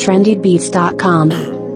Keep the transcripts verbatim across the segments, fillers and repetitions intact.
trendy beats dot com.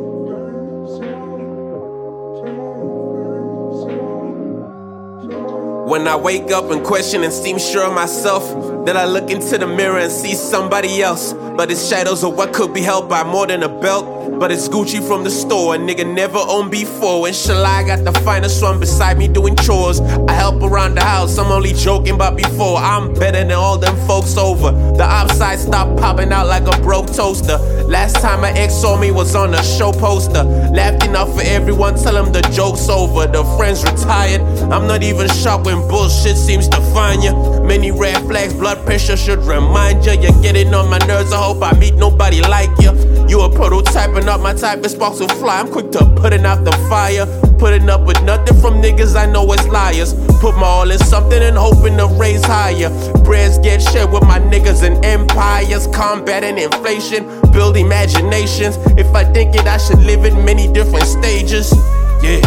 When I wake up and question and seem sure of myself, then I look into the mirror and see somebody else. But it's shadows of what could be held by more than a belt. But it's Gucci from the store, a nigga never owned before. Inshallah, I got the finest one beside me doing chores. I help around the house, I'm only joking about before. I'm better than all them folks over. The outside stopped popping out like a broke toaster. Last time my ex saw me was on a show poster. Laughed enough for everyone, tell them the joke's over. The friends retired, I'm not even shocked when bullshit seems to find you. Many red flags, blood pressure should remind you. You're getting on my nerves, I hope I meet nobody like you. You a prototype and not my type, of sparks will fly. I'm quick to putting out the fire. Putting up with nothing from niggas I know is liars. Put my all in something and hoping to raise higher. Breads get shared with my niggas and empires. Combating inflation, build imaginations. If I think it, I should live in many different stages. Yeah.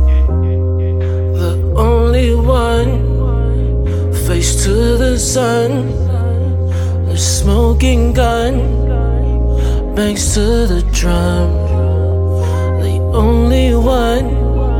The only one, face to the sun. The smoking gun bangs to the drum. The only one,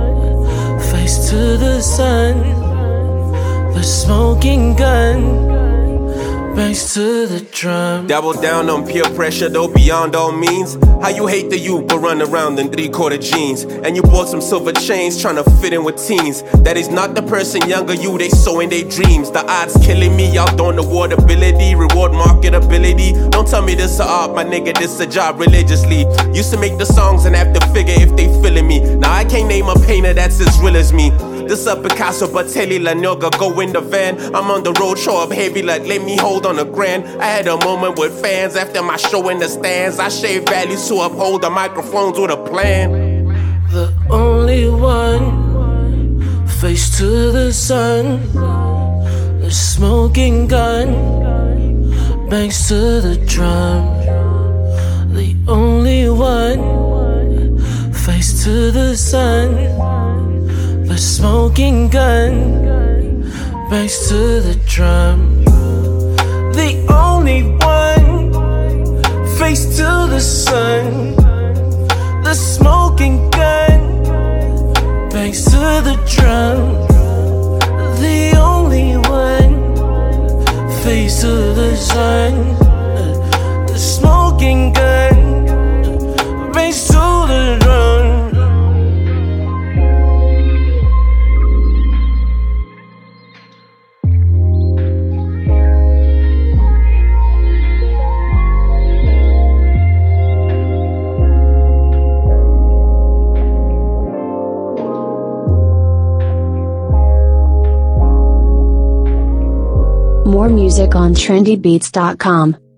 face to the sun. The smoking gun bangs to the drum. Double down on peer pressure, though beyond all means. How you hate the youth but run around in three-quarter jeans. And you bought some silver chains trying to fit in with teens. That is not the person younger you, they sow in their dreams. The odds killing me, y'all don't award ability, reward marketability. Don't tell me this a art, my nigga, this a job religiously. Used to make the songs and have to figure if they feeling me. Now I can't name a painter that's as real as me. This up Picasso, Batelli, La Noga, go in the van. I'm on the road, show up heavy like let me hold on a grand. I had a moment with fans after my show in the stands. I shave values to uphold the microphones with a plan. The only one, face to the sun. The smoking gun bangs to the drum. The only one, face to the sun. The smoking gun bangs to the drum. The only one, face to the sun. The smoking gun bangs to the drum. The only one, face to the sun. The smoking gun bangs to the drum. More music on trendy beats dot com.